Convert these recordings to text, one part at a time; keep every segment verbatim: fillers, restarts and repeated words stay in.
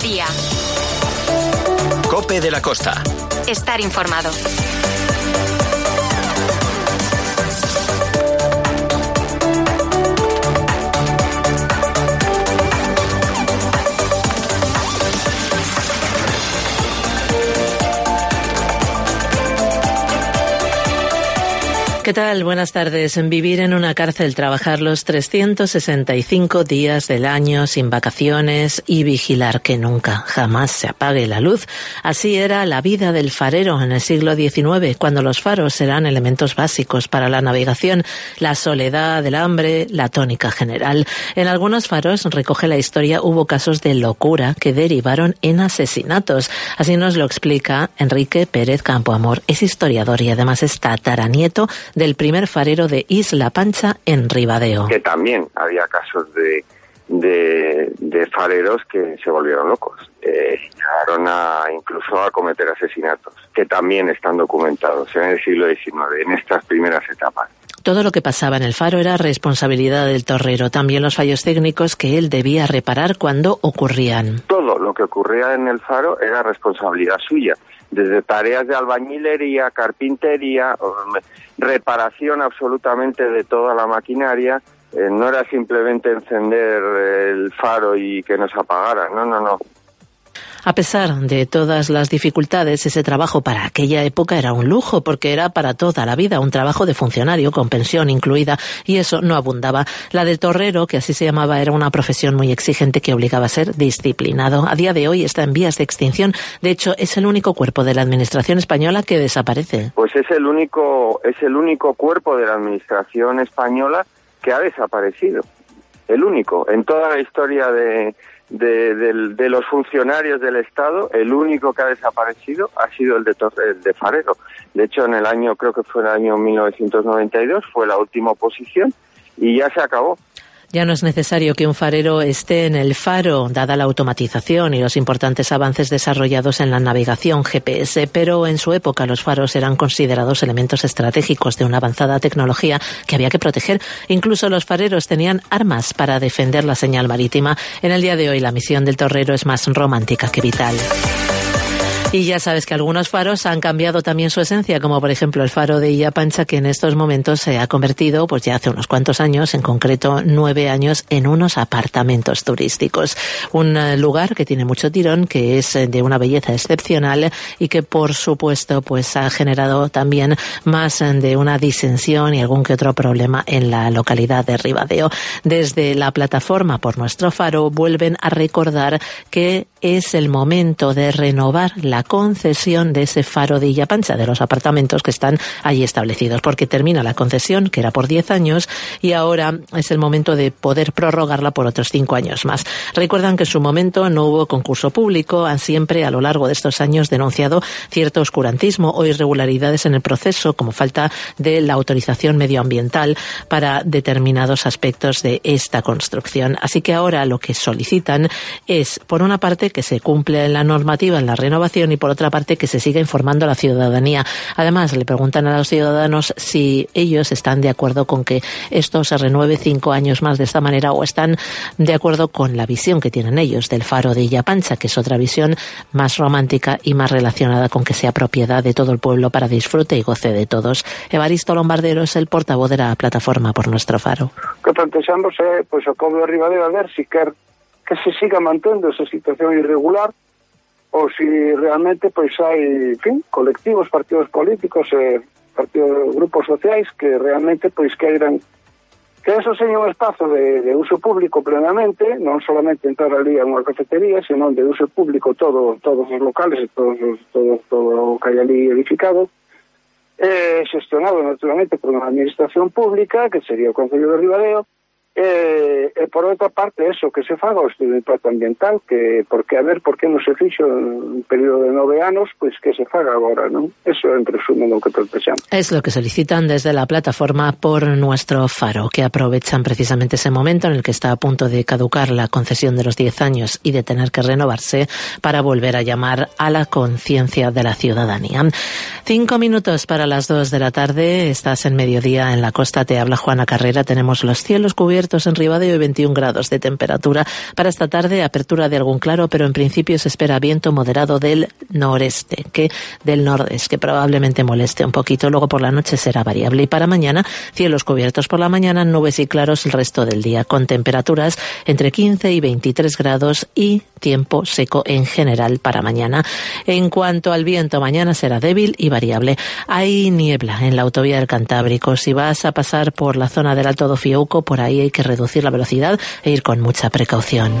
mediodía. COPE de la Costa. Estar informado. ¿Qué tal? Buenas tardes. Vivir en una cárcel, trabajar los trescientos sesenta y cinco días del año sin vacaciones y vigilar que nunca, jamás se apague la luz. Así era la vida del farero en el siglo diecinueve, cuando los faros eran elementos básicos para la navegación, la soledad, el hambre, la tónica general. En algunos faros, recoge la historia, hubo casos de locura que derivaron en asesinatos. Así nos lo explica Enrique Pérez Campoamor. Es historiador y además es tataranieto del primer farero de Isla Pancha en Ribadeo. Que también había casos de, de, de fareros que se volvieron locos, eh, llegaron a incluso a cometer asesinatos, que también están documentados en el siglo diecinueve, en estas primeras etapas. Todo lo que pasaba en el faro era responsabilidad del torrero, también los fallos técnicos que él debía reparar cuando ocurrían. Todo lo que ocurría en el faro era responsabilidad suya, desde tareas de albañilería, carpintería, reparación absolutamente de toda la maquinaria. Eh, no era simplemente encender el faro y que nos apagara, no, no, no. A pesar de todas las dificultades, ese trabajo para aquella época era un lujo, porque era para toda la vida, un trabajo de funcionario con pensión incluida, y eso no abundaba. La del torrero, que así se llamaba, era una profesión muy exigente que obligaba a ser disciplinado. A día de hoy está en vías de extinción. De hecho, es el único cuerpo de la administración española que desaparece. Pues es el único, es el único cuerpo de la administración española que ha desaparecido. El único. En toda la historia de... De, de, de los funcionarios del Estado, el único que ha desaparecido ha sido el de, el de farero. De hecho, en el año, creo que fue el año mil novecientos noventa y dos, fue la última oposición y ya se acabó. Ya no es necesario que un farero esté en el faro, dada la automatización y los importantes avances desarrollados en la navegación G P S, pero en su época los faros eran considerados elementos estratégicos de una avanzada tecnología que había que proteger. Incluso los fareros tenían armas para defender la señal marítima. En el día de hoy la misión del torrero es más romántica que vital. Y ya sabes que algunos faros han cambiado también su esencia, como por ejemplo el faro de Isla Pancha, que en estos momentos se ha convertido, pues ya hace unos cuantos años, en concreto nueve años, en unos apartamentos turísticos. Un lugar que tiene mucho tirón, que es de una belleza excepcional y que por supuesto pues ha generado también más de una disensión y algún que otro problema en la localidad de Ribadeo. Desde la plataforma Por Nuestro Faro vuelven a recordar que es el momento de renovar la concesión de ese faro de Isla Pancha, de los apartamentos que están allí establecidos, porque termina la concesión, que era por diez años, y ahora es el momento de poder prorrogarla por otros cinco años más. Recuerdan que en su momento no hubo concurso público, han siempre a lo largo de estos años denunciado cierto oscurantismo o irregularidades en el proceso, como falta de la autorización medioambiental para determinados aspectos de esta construcción. Así que ahora lo que solicitan es, por una parte, que se cumpla la normativa en la renovación y por otra parte que se siga informando a la ciudadanía. Además, le preguntan a los ciudadanos si ellos están de acuerdo con que esto se renueve cinco años más de esta manera o están de acuerdo con la visión que tienen ellos del faro de Isla Pancha, que es otra visión más romántica y más relacionada con que sea propiedad de todo el pueblo para disfrute y goce de todos. Evaristo Lombardero es el portavoz de la plataforma Por Nuestro Faro. Que plantexamos é, pois, o pobo de Ribadeo a ver si quer que se siga mantendo esa situación irregular ou si realmente pois hai, en fin, colectivos, partidos políticos, eh, partidos, grupos sociais que realmente pois queiran que eso seña un espazo de, de uso público plenamente, non solamente entrar ali a unha cafetería, senón de uso público todo, todos os locales e todos, todo, todo o que hai ali edificado, eh, gestionado naturalmente por unha administración pública, que sería o Concello de Ribadeo. E, e por outra parte eso, que se faga o estudo de impacto ambiental, que porque a ver por que non se fixo en un período de nove anos, pois que se faga agora, non? Eso é en resumen o que plantexamos. Es lo que solicitan desde la plataforma Por Nuestro Faro, que aprovechan precisamente ese momento en el que está a punto de caducar la concesión de los diez años y de tener que renovarse para volver a llamar a la conciencia de la ciudadanía. Cinco minutos para las dos de la tarde, estás en mediodía en la costa, te habla Juana Carrera, tenemos los cielos cubiertos cubiertos en Ribadeo y veintiún grados de temperatura. Para esta tarde, apertura de algún claro, pero en principio se espera viento moderado del noreste, que del nordeste, que probablemente moleste un poquito. Luego por la noche será variable. Y para mañana, cielos cubiertos por la mañana, nubes y claros el resto del día, con temperaturas entre quince y veintitrés grados y tiempo seco en general para mañana. En cuanto al viento, mañana será débil y variable. Hay niebla en la autovía del Cantábrico. Si vas a pasar por la zona del Alto do Fiouco, por ahí hay que reducir la velocidad e ir con mucha precaución.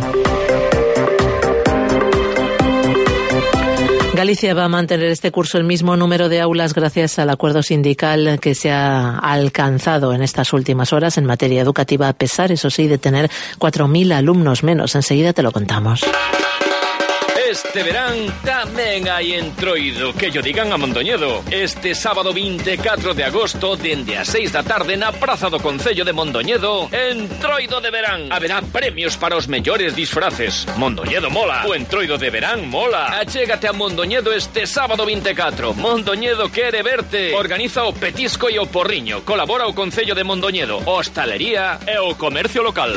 Galicia va a mantener este curso el mismo número de aulas gracias al acuerdo sindical que se ha alcanzado en estas últimas horas en materia educativa, a pesar, eso sí, de tener cuatro mil alumnos menos. Enseguida te lo contamos. Este verán tamén hai entroido, que yo digan a Mondoñedo. Este sábado veinticuatro de agosto, dende as seis da tarde na Praza do Concello de Mondoñedo, entroido de verán. Haberá premios para os mellores disfraces. Mondoñedo mola, o entroido de verán mola. Achégate a Mondoñedo este sábado veinticuatro. Mondoñedo quere verte. Organiza o Petisco e o Porriño. Colabora o Concello de Mondoñedo, hostalería e o comercio local.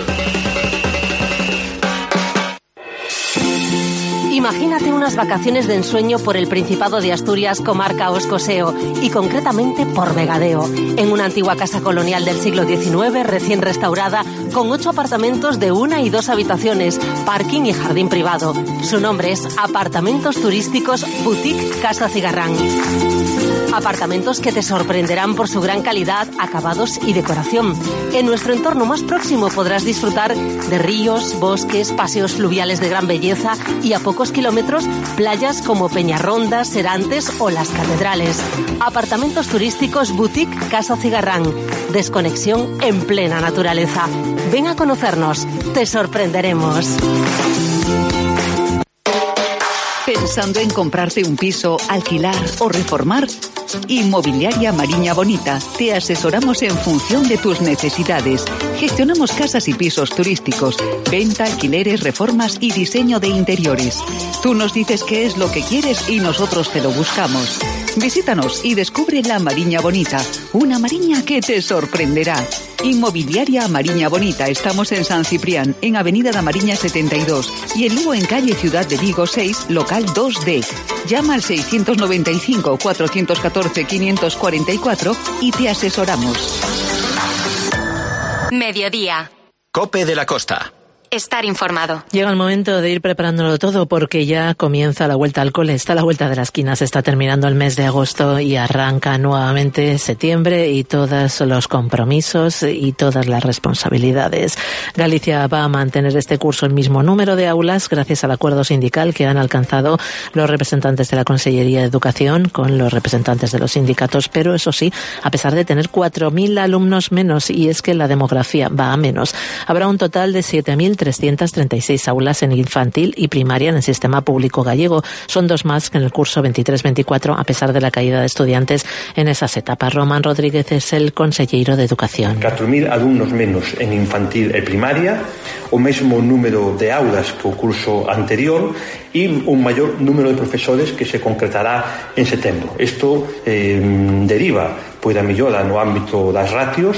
Imagínate unas vacaciones de ensueño por el Principado de Asturias, comarca Oscoseo, y concretamente por Vegadeo, en una antigua casa colonial del siglo diecinueve, recién restaurada, con ocho apartamentos de una y dos habitaciones, parking y jardín privado. Su nombre es Apartamentos Turísticos Boutique Casa Cigarrán. Apartamentos que te sorprenderán por su gran calidad, acabados y decoración. En nuestro entorno más próximo podrás disfrutar de ríos, bosques, paseos fluviales de gran belleza y a pocos kilómetros playas como Peñarronda, Serantes o Las Catedrales. Apartamentos turísticos Boutique Casa Cigarrán. Desconexión en plena naturaleza. Ven a conocernos, te sorprenderemos. ¿Pensando en comprarte un piso, alquilar o reformar? Inmobiliaria Mariña Bonita. Te asesoramos en función de tus necesidades. Gestionamos casas y pisos turísticos, venta, alquileres, reformas y diseño de interiores. Tú nos dices qué es lo que quieres y nosotros te lo buscamos. Visítanos y descubre la Mariña Bonita, una Mariña que te sorprenderá. Inmobiliaria Mariña Bonita. Estamos en San Ciprián, en Avenida da Mariña setenta y dos, y en Lugo, en calle Ciudad de Vigo seis, local dos D. Llama al seiscientos noventa y cinco, cuatrocientos catorce, quinientos cuarenta y cuatro y te asesoramos. Mediodía. COPE de la Costa. Estar informado. Llega el momento de ir preparándolo todo porque ya comienza la vuelta al cole. Está a la vuelta de la esquina, se está terminando el mes de agosto y arranca nuevamente septiembre y todos los compromisos y todas las responsabilidades. Galicia va a mantener este curso el mismo número de aulas gracias al acuerdo sindical que han alcanzado los representantes de la Consellería de Educación con los representantes de los sindicatos, pero eso sí, a pesar de tener cuatro mil alumnos menos, y es que la demografía va a menos. Habrá un total de siete mil trescientas treinta y seis aulas en infantil y primaria en el sistema público gallego. Son dos más que en el curso veintitrés veinticuatro, a pesar de la caída de estudiantes en esas etapas. Román Rodríguez es el conselleiro de Educación. catro mil alumnos menos en infantil e primaria, o mesmo número de aulas que o curso anterior e un maior número de profesores que se concretará en setembro. Isto eh, deriva pois da mellora no ámbito das ratios,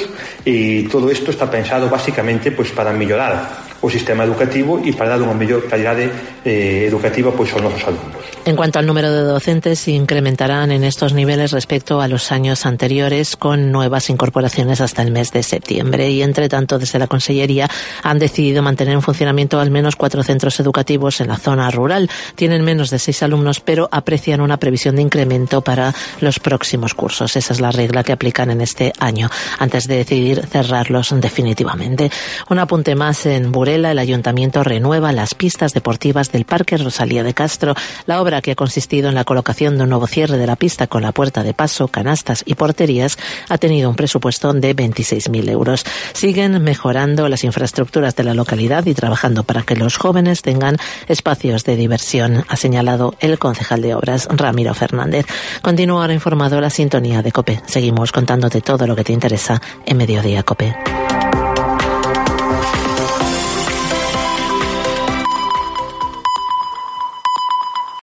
e todo isto está pensado basicamente pois para mellorar o sistema educativo e para dar unha mellor calidade eh, educativa pois aos nosos alumnos. En cuanto al número de docentes, se incrementarán en estos niveles respecto a los años anteriores, con nuevas incorporaciones hasta el mes de septiembre. Y entre tanto, desde la Consellería han decidido mantener en funcionamiento al menos cuatro centros educativos en la zona rural. Tienen menos de seis alumnos, pero aprecian una previsión de incremento para los próximos cursos. Esa es la regla que aplican en este año, antes de decidir cerrarlos definitivamente. Un apunte más: en Burela, el Ayuntamiento renueva las pistas deportivas del Parque Rosalía de Castro. La obra, que ha consistido en la colocación de un nuevo cierre de la pista con la puerta de paso, canastas y porterías, ha tenido un presupuesto de veintiséis mil euros. Siguen mejorando las infraestructuras de la localidad y trabajando para que los jóvenes tengan espacios de diversión, ha señalado el concejal de Obras, Ramiro Fernández. Continúa ahora informado la sintonía de COPE. Seguimos contándote todo lo que te interesa en Mediodía COPE.